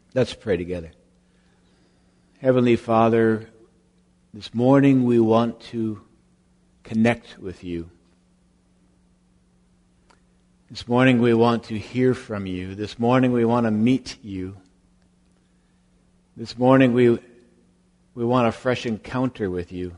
Let's pray together. Heavenly Father, this morning we want to connect with you. This morning we want to hear from you. This morning we want to meet you. This morning we want a fresh encounter with you.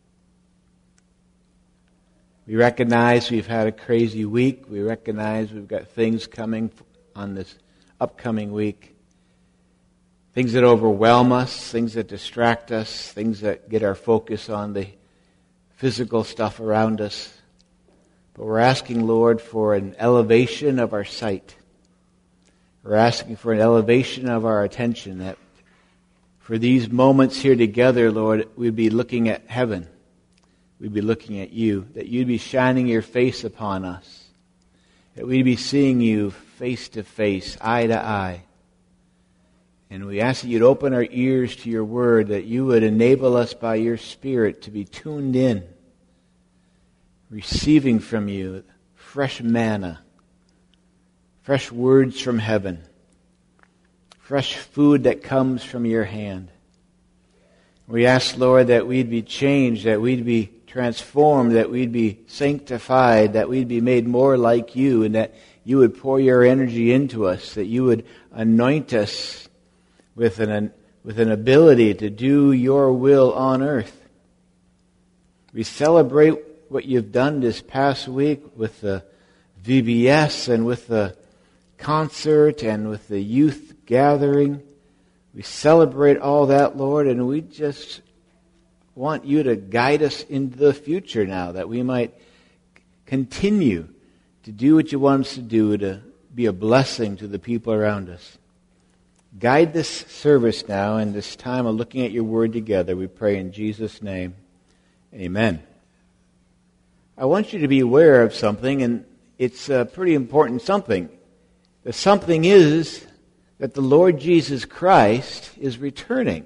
We recognize we've had a crazy week. We recognize we've got things coming on this upcoming week. Things that overwhelm us, things that distract us, things that get our focus on the physical stuff around us. But we're asking, Lord, for an elevation of our sight. We're asking for an elevation of our attention, that for these moments here together, Lord, we'd be looking at heaven. We'd be looking at you, that you'd be shining your face upon us, that we'd be seeing you face to face, eye to eye. And we ask that you'd open our ears to your word, that you would enable us by your Spirit to be tuned in, receiving from you fresh manna, fresh words from heaven, fresh food that comes from your hand. We ask, Lord, that we'd be changed, that we'd be transformed, that we'd be sanctified, that we'd be made more like you, and that you would pour your energy into us, that you would anoint us with an ability to do your will on earth. We celebrate what you've done this past week with the VBS and with the concert and with the youth gathering. We celebrate all that, Lord, and we just want you to guide us into the future now, that we might continue to do what you want us to do, to be a blessing to the people around us. Guide this service now and this time of looking at your word together. We pray in Jesus' name. Amen. I want you to be aware of something, and it's a pretty important something. The something is that the Lord Jesus Christ is returning.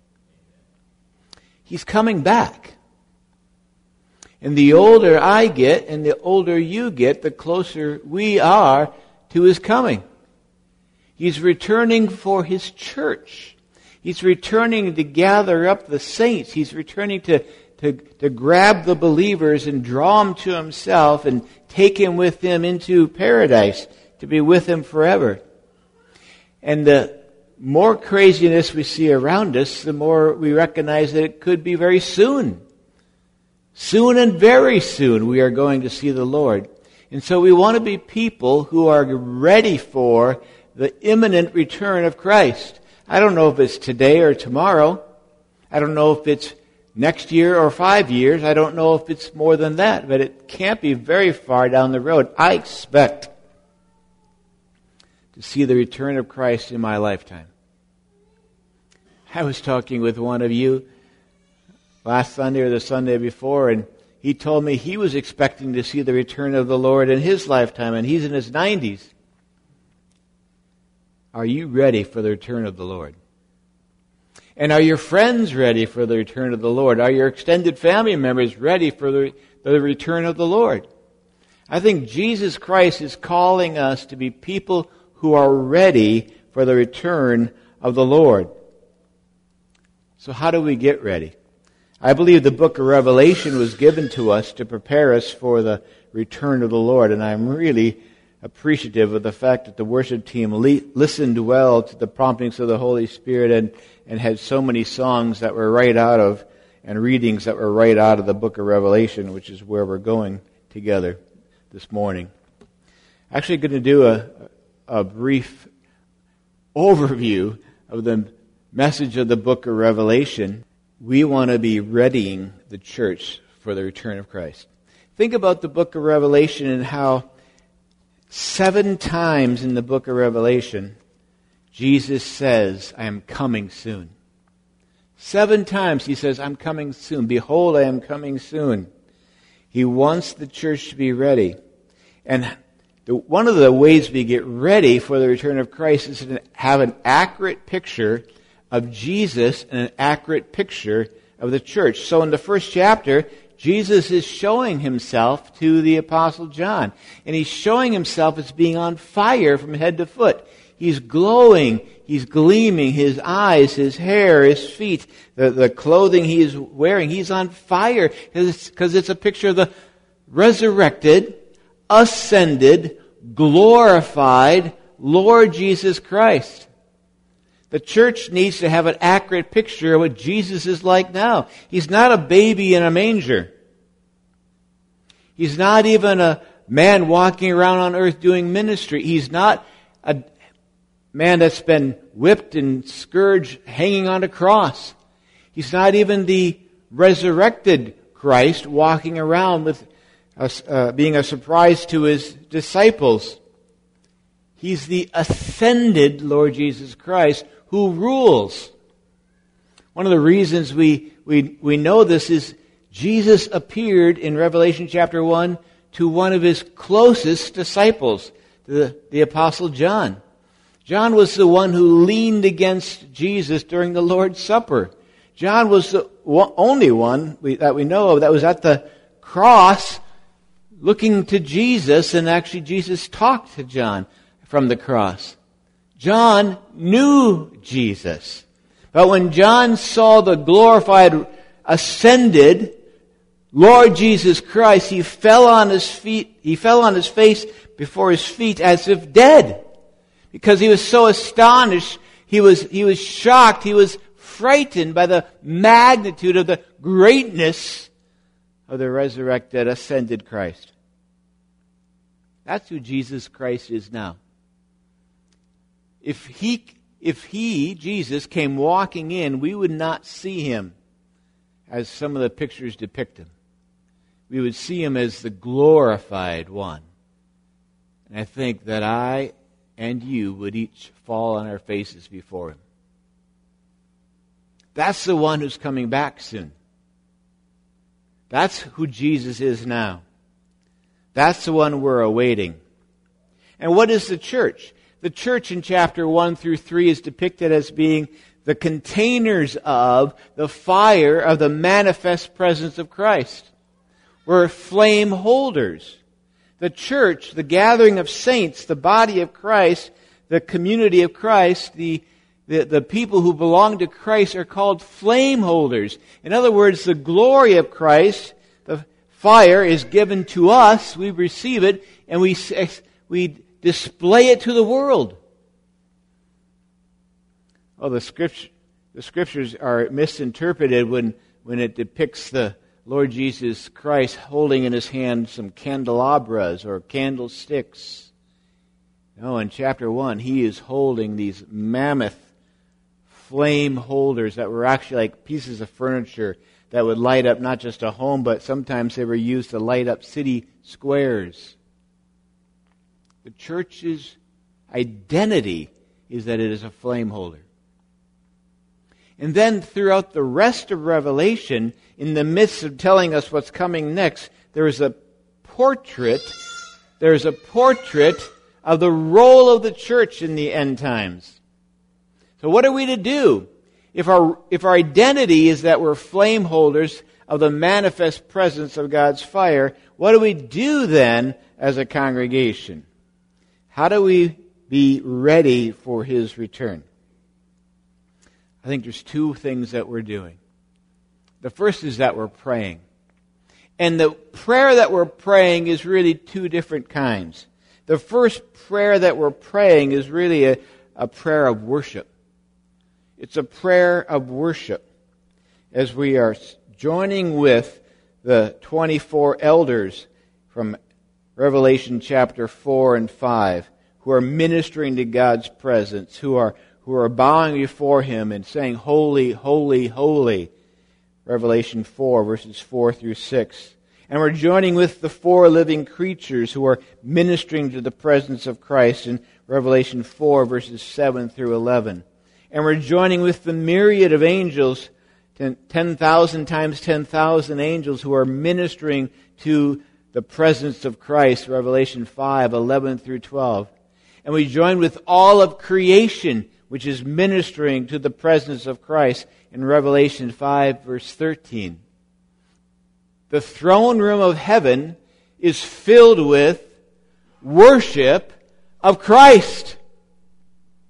He's coming back. And the older I get and the older you get, the closer we are to His coming. He's returning for His church. He's returning to gather up the saints. He's returning to grab the believers and draw them to Himself and take them with Him into paradise, to be with Him forever. And the more craziness we see around us, the more we recognize that it could be very soon. Soon and very soon we are going to see the Lord. And so we want to be people who are ready for the imminent return of Christ. I don't know if it's today or tomorrow. I don't know if it's next year or 5 years. I don't know if it's more than that. But it can't be very far down the road. I expect to see the return of Christ in my lifetime. I was talking with one of you last Sunday or the Sunday before, and he told me he was expecting to see the return of the Lord in his lifetime, and he's in his 90s. Are you ready for the return of the Lord? And are your friends ready for the return of the Lord? Are your extended family members ready for the return of the Lord? I think Jesus Christ is calling us to be people who are ready for the return of the Lord. So how do we get ready? I believe the book of Revelation was given to us to prepare us for the return of the Lord, and I'm really appreciative of the fact that the worship team listened well to the promptings of the Holy Spirit and had so many songs that were right out of, and readings that were right out of the book of Revelation, which is where we're going together this morning. Actually going to do a brief overview of the message of the book of Revelation. We want to be readying the church for the return of Christ. Think about the book of Revelation and how 7 times in the book of Revelation, Jesus says, I am coming soon. 7 times he says, I'm coming soon. Behold, I am coming soon. He wants the church to be ready. And one of the ways we get ready for the return of Christ is to have an accurate picture of Jesus and an accurate picture of the church. So in the first chapter, Jesus is showing himself to the Apostle John. And he's showing himself as being on fire from head to foot. He's glowing. He's gleaming. His eyes, his hair, his feet, the clothing he is wearing. He's on fire because it's a picture of the resurrected, ascended, glorified Lord Jesus Christ. The church needs to have an accurate picture of what Jesus is like now. He's not a baby in a manger. He's not even a man walking around on earth doing ministry. He's not a man that's been whipped and scourged hanging on a cross. He's not even the resurrected Christ walking around with being a surprise to his disciples. He's the ascended Lord Jesus Christ who rules. One of the reasons we know this is Jesus appeared in Revelation chapter 1 to one of his closest disciples, the Apostle John. John was the one who leaned against Jesus during the Lord's Supper. John was the only one that we know of that was at the cross looking to Jesus, and actually Jesus talked to John from the cross. John knew Jesus. But when John saw the glorified, ascended Lord Jesus Christ, he fell on his face before his feet as if dead. Because he was so astonished, he was shocked, he was frightened by the magnitude of the greatness of the resurrected, ascended Christ. That's who Jesus Christ is now. If he, Jesus, came walking in, we would not see him as some of the pictures depict him. We would see him as the glorified one. And I think that I and you would each fall on our faces before him. That's the one who's coming back soon. That's who Jesus is now. That's the one we're awaiting. And what is the church? The church in chapter 1 through 3 is depicted as being the containers of the fire of the manifest presence of Christ. We're flame holders. The church, the gathering of saints, the body of Christ, the community of Christ, the people who belong to Christ are called flame holders. In other words, the glory of Christ, the fire is given to us, we receive it, and we display it to the world. Oh, the scriptures are misinterpreted when it depicts the Lord Jesus Christ holding in his hand some candelabras or candlesticks. No, in chapter 1, he is holding these mammoth flame holders that were actually like pieces of furniture that would light up not just a home, but sometimes they were used to light up city squares. The church's identity is that it is a flame holder. And then throughout the rest of Revelation, in the midst of telling us what's coming next, there is a portrait of the role of the church in the end times. So what are we to do? If our identity is that we're flame holders of the manifest presence of God's fire, what do we do then as a congregation? How do we be ready for his return? I think there's two things that we're doing. The first is that we're praying. And the prayer that we're praying is really two different kinds. The first prayer that we're praying is really a prayer of worship. It's a prayer of worship as we are joining with the 24 elders from Revelation chapter 4 and 5 who are ministering to God's presence, who are bowing before him and saying, "Holy, holy, holy." Revelation 4, verses 4 through 6. And we're joining with the four living creatures who are ministering to the presence of Christ in Revelation 4, verses 7 through 11. And we're joining with the myriad of angels, 10,000 times 10,000 angels who are ministering to the presence of Christ, Revelation 5, 11 through 12. And we join with all of creation, which is ministering to the presence of Christ in Revelation 5, verse 13. The throne room of heaven is filled with worship of Christ.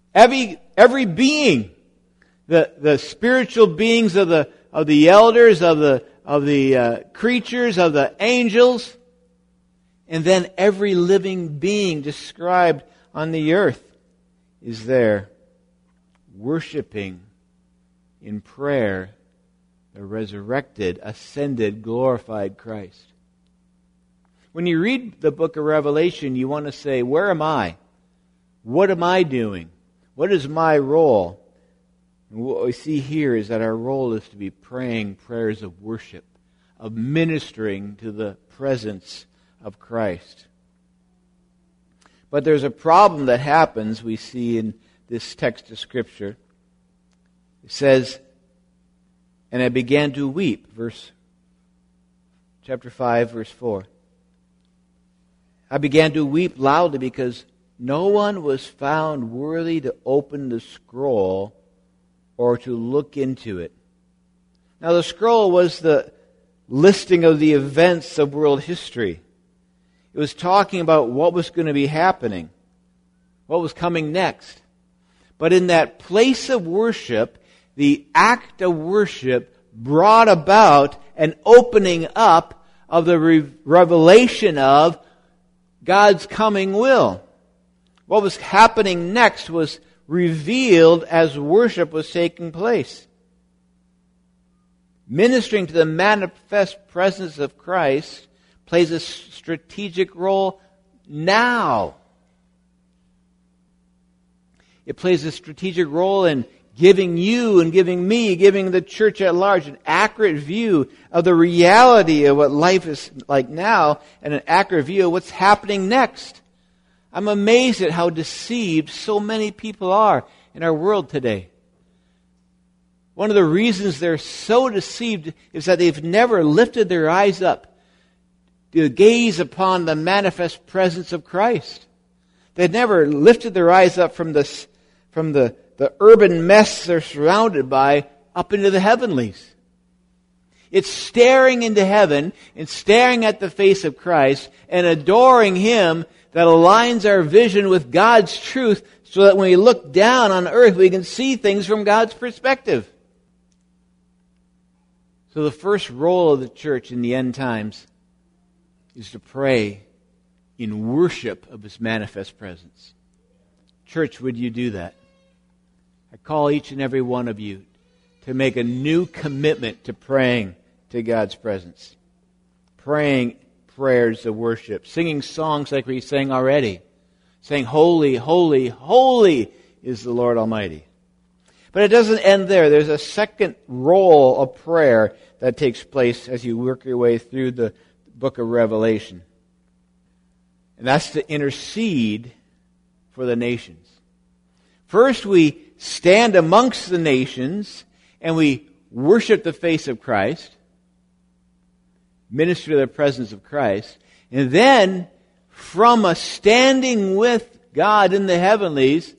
Every being, the spiritual beings of the elders, of the creatures, of the angels, and then every living being described on the earth is there, worshiping in prayer the resurrected, ascended, glorified Christ. When you read the book of Revelation, you want to say, where am I? What am I doing? What is my role? And what we see here is that our role is to be praying prayers of worship, of ministering to the presence of Christ. But there's a problem that happens, we see in this text of Scripture. It says, and I began to weep, chapter 5, verse 4. I began to weep loudly because no one was found worthy to open the scroll or to look into it. Now the scroll was the listing of the events of world history. It was talking about what was going to be happening, what was coming next. But in that place of worship, the act of worship brought about an opening up of the revelation of God's coming will. What was happening next was revealed as worship was taking place. Ministering to the manifest presence of Christ plays a strategic role now. It plays a strategic role in giving you and giving me, giving the church at large an accurate view of the reality of what life is like now and an accurate view of what's happening next. I'm amazed at how deceived so many people are in our world today. One of the reasons they're so deceived is that they've never lifted their eyes up to gaze upon the manifest presence of Christ. They've never lifted their eyes up from the urban mess they're surrounded by up into the heavenlies. It's staring into heaven and staring at the face of Christ and adoring Him that aligns our vision with God's truth so that when we look down on earth we can see things from God's perspective. So the first role of the church in the end times is to pray in worship of His manifest presence. Church, would you do that? I call each and every one of you to make a new commitment to praying to God's presence. Praying prayers of worship. Singing songs like we sang already. Saying, holy, holy, holy is the Lord Almighty. But it doesn't end there. There's a second role of prayer that takes place as you work your way through the book of Revelation. And that's to intercede for the nations. First, we stand amongst the nations and we worship the face of Christ, minister to the presence of Christ, and then from a standing with God in the heavenlies,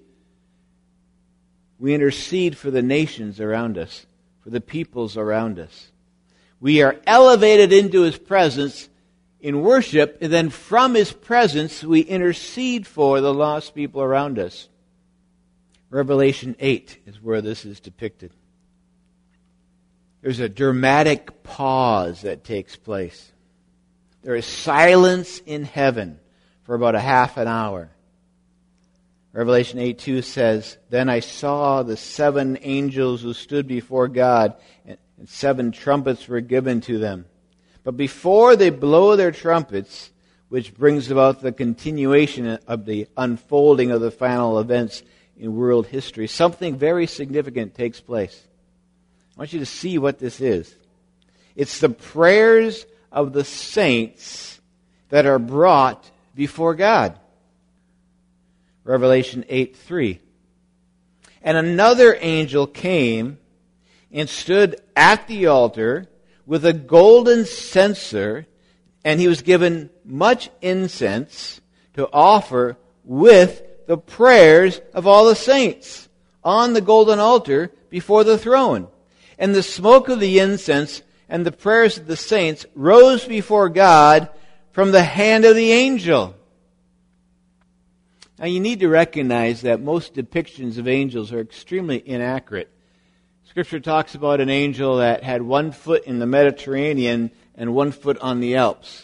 we intercede for the nations around us, for the peoples around us. We are elevated into His presence in worship, and then from His presence we intercede for the lost people around us. Revelation 8 is where this is depicted. There's a dramatic pause that takes place. There is silence in heaven for about a half an hour. Revelation 8:2 says, Then I saw the 7 angels who stood before God, and 7 trumpets were given to them. But before they blow their trumpets, which brings about the continuation of the unfolding of the final events in world history, something very significant takes place. I want you to see what this is. It's the prayers of the saints that are brought before God. Revelation 8:3. And another angel came and stood at the altar with a golden censer, and he was given much incense to offer with the prayers of all the saints on the golden altar before the throne. And the smoke of the incense and the prayers of the saints rose before God from the hand of the angel. Now you need to recognize that most depictions of angels are extremely inaccurate. Scripture talks about an angel that had 1 foot in the Mediterranean and 1 foot on the Alps.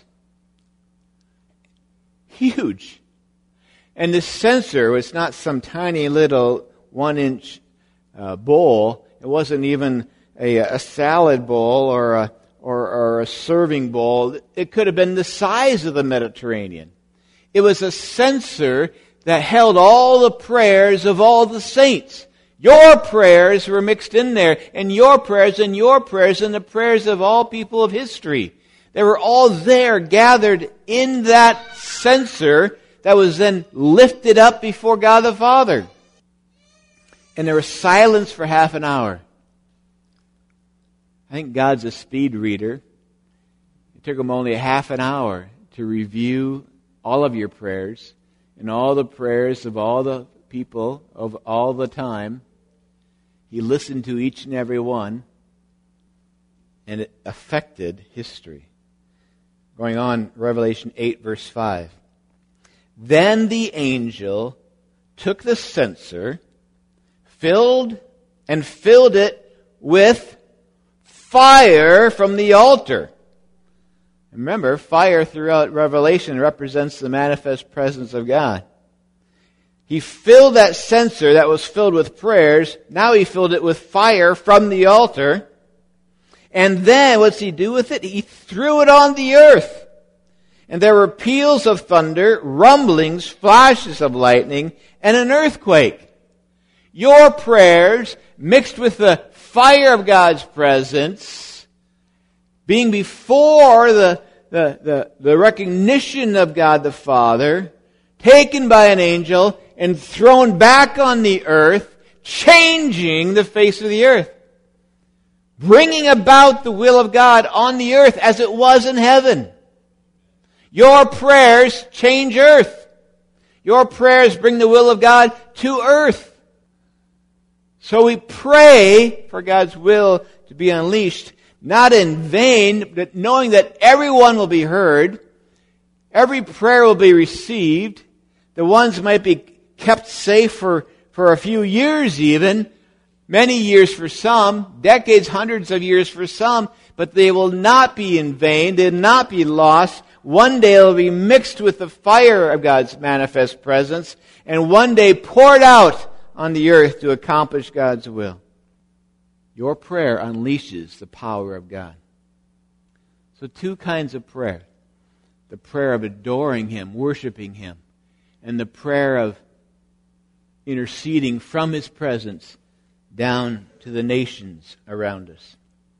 Huge. And this censer was not some tiny little 1-inch bowl. It wasn't even a salad bowl or a serving bowl. It could have been the size of the Mediterranean. It was a censer that held all the prayers of all the saints. Your prayers were mixed in there, and your prayers and your prayers and the prayers of all people of history. They were all there, gathered in that censer that was then lifted up before God the Father. And there was silence for half an hour. I think God's a speed reader. It took him only half an hour to review all of your prayers and all the prayers of all the people of all the time. He listened to each and every one, and it affected history. Going on, Revelation 8, verse 5. Then the angel took the censer, filled it with fire from the altar. Remember, fire throughout Revelation represents the manifest presence of God. He filled that censer that was filled with prayers. Now he filled it with fire from the altar. And then, what's he do with it? He threw it on the earth. And there were peals of thunder, rumblings, flashes of lightning, and an earthquake. Your prayers, mixed with the fire of God's presence, being before the recognition of God the Father, taken by an angel and thrown back on the earth, changing the face of the earth. Bringing about the will of God on the earth as it was in heaven. Your prayers change earth. Your prayers bring the will of God to earth. So we pray for God's will to be unleashed, not in vain, but knowing that everyone will be heard, every prayer will be received, the ones might be kept safe for a few years even, many years for some, decades, hundreds of years for some, but they will not be in vain, they will not be lost. One day they'll be mixed with the fire of God's manifest presence, and one day poured out on the earth to accomplish God's will. Your prayer unleashes the power of God. So 2 kinds of prayer. The prayer of adoring Him, worshiping Him, and the prayer of interceding from His presence down to the nations around us.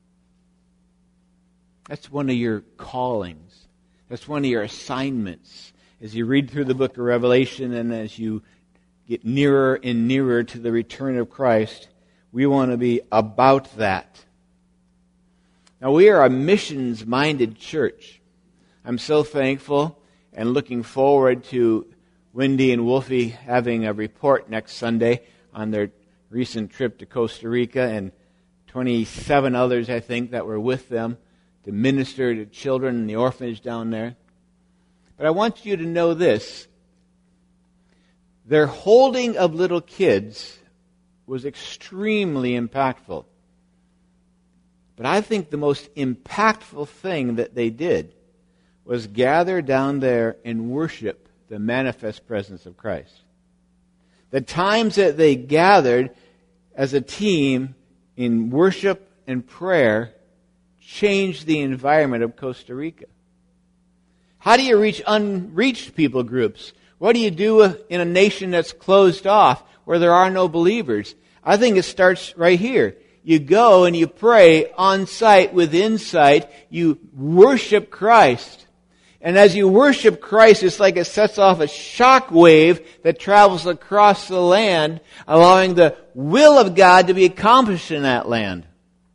That's one of your callings. That's one of your assignments. As you read through the book of Revelation and as you get nearer and nearer to the return of Christ, we want to be about that. Now, we are a missions-minded church. I'm so thankful and looking forward to Wendy and Wolfie having a report next Sunday on their recent trip to Costa Rica, and 27 others, I think, that were with them to minister to children in the orphanage down there. But I want you to know this. Their holding of little kids was extremely impactful. But I think the most impactful thing that they did was gather down there and worship the manifest presence of Christ. The times that they gathered as a team in worship and prayer changed the environment of Costa Rica. How do you reach unreached people groups? What do you do in a nation that's closed off, where there are no believers? I think it starts right here. You go and you pray on site with insight. You worship Christ. And as you worship Christ, it's like it sets off a shock wave that travels across the land, allowing the will of God to be accomplished in that land.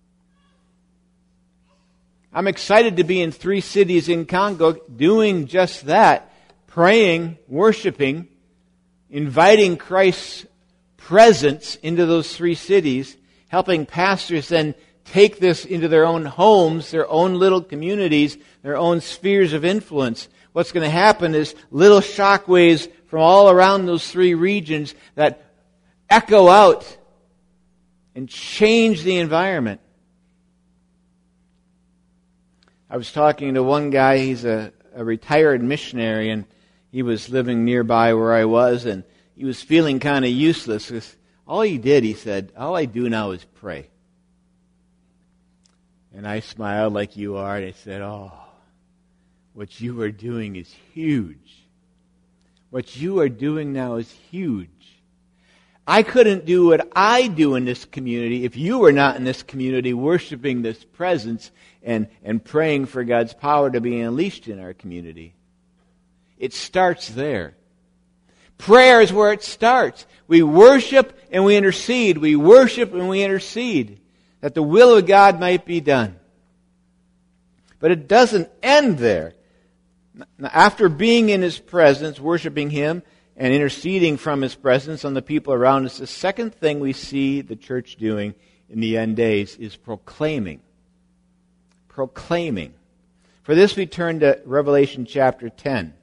I'm excited to be in 3 cities in Congo doing just that. Praying, worshiping, inviting Christ's presence into those 3 cities, helping pastors then take this into their own homes, their own little communities, their own spheres of influence. What's going to happen is little shockwaves from all around those three regions that echo out and change the environment. I was talking to one guy, he's a retired missionary, and he was living nearby where I was, and he was feeling kind of useless. Because all he did, he said, all I do now is pray. And I smiled like you are, and I said, oh, what you are doing is huge. What you are doing now is huge. I couldn't do what I do in this community if you were not in this community worshiping this presence and praying for God's power to be unleashed in our community. It starts there. Prayer is where it starts. We worship and we intercede. We worship and we intercede that the will of God might be done. But it doesn't end there. After being in His presence, worshiping Him, and interceding from His presence on the people around us, the second thing we see the church doing in the end days is proclaiming. Proclaiming. For this we turn to Revelation chapter 10.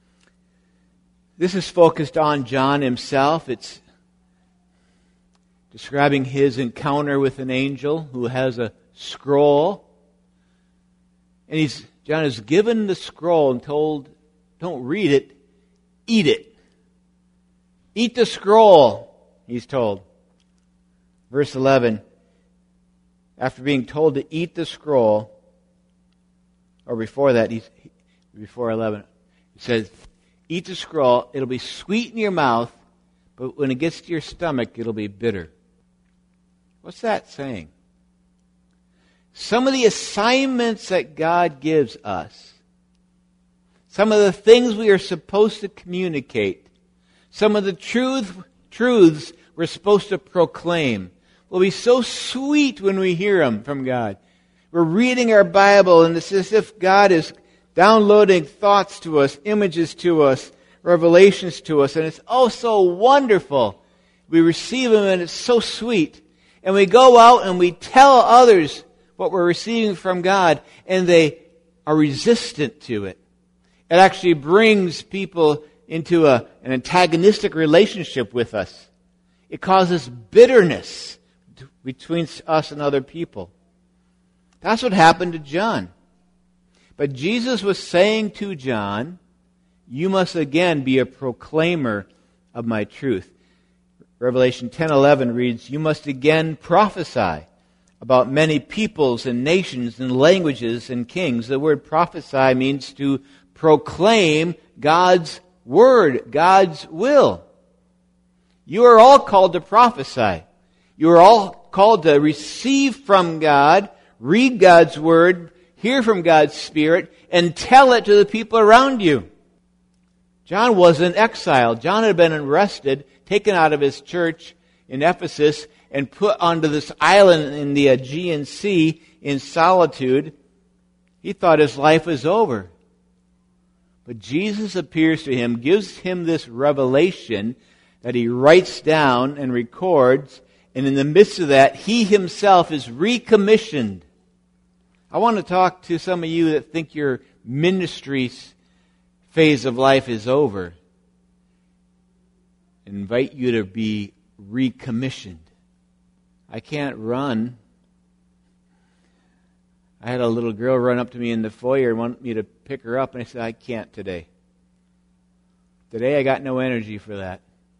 This is focused on John himself. It's describing his encounter with an angel who has a scroll. And John is given the scroll and told, don't read it, eat it. Eat the scroll, he's told. Verse 11, after being told to eat the scroll, or before that, before 11, he says, eat the scroll, it'll be sweet in your mouth, but when it gets to your stomach, it'll be bitter. What's that saying? Some of the assignments that God gives us, some of the things we are supposed to communicate, some of the truths we're supposed to proclaim will be so sweet when we hear them from God. We're reading our Bible, and it's as if God is downloading thoughts to us, images to us, revelations to us, and it's oh so wonderful. We receive them, and it's so sweet. And we go out and we tell others what we're receiving from God, and they are resistant to it. It actually brings people into an antagonistic relationship with us. It causes bitterness between us and other people. That's what happened to John. But Jesus was saying to John, you must again be a proclaimer of my truth. Revelation 10:11 reads, you must again prophesy about many peoples and nations and languages and kings. The word prophesy means to proclaim God's word, God's will. You are all called to prophesy. You are all called to receive from God, read God's word, hear from God's Spirit, and tell it to the people around you. John was in exile. John had been arrested, taken out of his church in Ephesus, and put onto this island in the Aegean Sea in solitude. He thought his life was over. But Jesus appears to him, gives him this revelation that he writes down and records, and in the midst of that, he himself is recommissioned. I want to talk to some of you that think your ministry phase of life is over. I invite you to be recommissioned. I can't run. I had a little girl run up to me in the foyer and wanted me to pick her up, and I said, I can't today. Today I got no energy for that.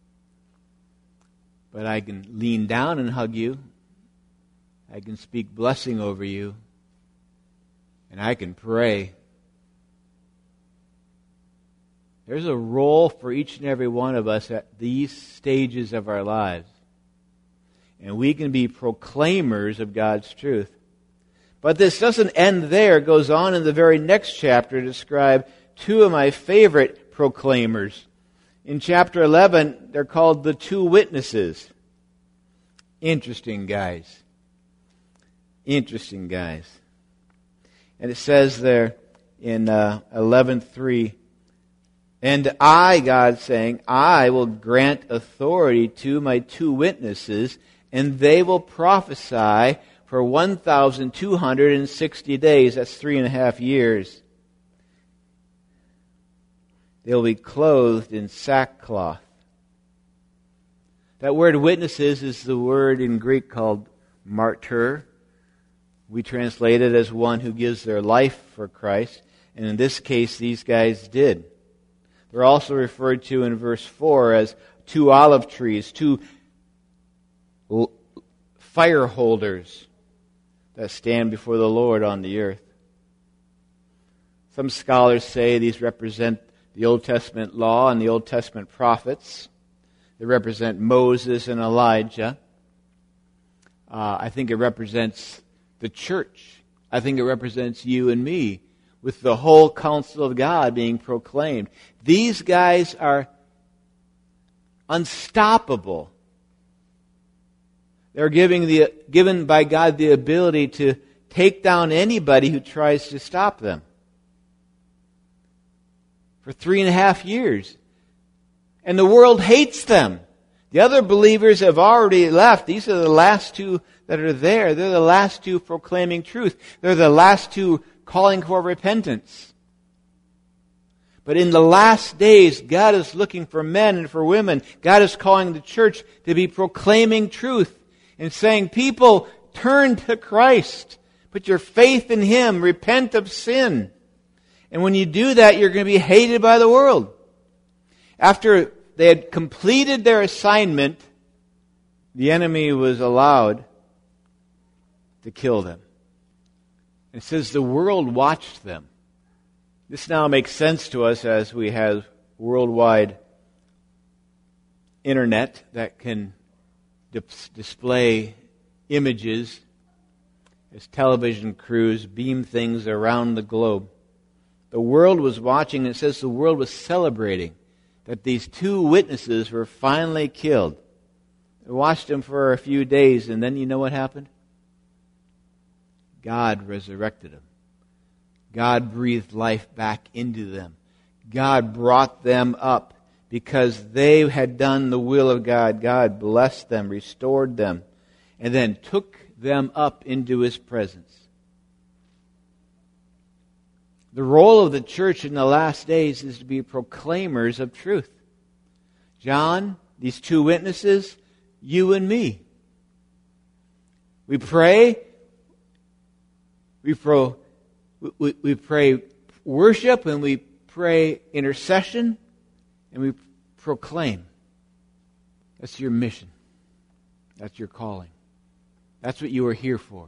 But I can lean down and hug you. I can speak blessing over you. And I can pray. There's a role for each and every one of us at these stages of our lives. And we can be proclaimers of God's truth. But this doesn't end there. It goes on in the very next chapter to describe two of my favorite proclaimers. In chapter 11, they're called the two witnesses. Interesting guys. Interesting guys. And it says there in 11:3, and I, God saying, I will grant authority to my two witnesses, and they will prophesy for 1,260 days. That's 3.5 years. They'll be clothed in sackcloth. That word witnesses is the word in Greek called martyr. We translate it as one who gives their life for Christ. And in this case, these guys did. They're also referred to in verse 4 as 2 olive trees, 2 fire holders that stand before the Lord on the earth. Some scholars say these represent the Old Testament law and the Old Testament prophets. They represent Moses and Elijah. I think it represents the church. I think it represents you and me, with the whole counsel of God being proclaimed. These guys are unstoppable. They're given by God the ability to take down anybody who tries to stop them. For 3.5 years. And the world hates them. The other believers have already left. These are the last 2 that are there. They're the last 2 proclaiming truth. They're the last 2 calling for repentance. But in the last days, God is looking for men and for women. God is calling the church to be proclaiming truth and saying, people, turn to Christ. Put your faith in Him. Repent of sin. And when you do that, you're going to be hated by the world. After they had completed their assignment, the enemy was allowed to kill them. It says the world watched them. This now makes sense to us as we have worldwide internet that can display images as television crews beam things around the globe. The world was watching, and it says the world was celebrating that these 2 witnesses were finally killed. They watched them for a few days, and then you know what happened? God resurrected them. God breathed life back into them. God brought them up because they had done the will of God. God blessed them, restored them, and then took them up into His presence. The role of the church in the last days is to be proclaimers of truth. John, these 2 witnesses, you and me. We pray. We pray worship, and we pray intercession, and we proclaim. That's your mission. That's your calling. That's what you are here for.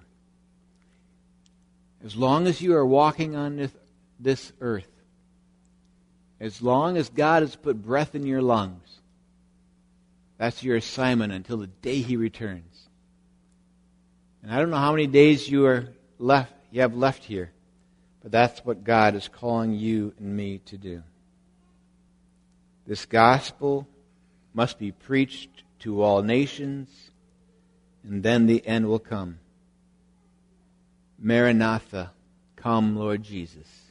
As long as you are walking on this earth, as long as God has put breath in your lungs, that's your assignment until the day He returns. And I don't know how many days you have left here, but that's what God is calling you and me to do. This gospel must be preached to all nations, and then the end will come. Maranatha, come, Lord Jesus.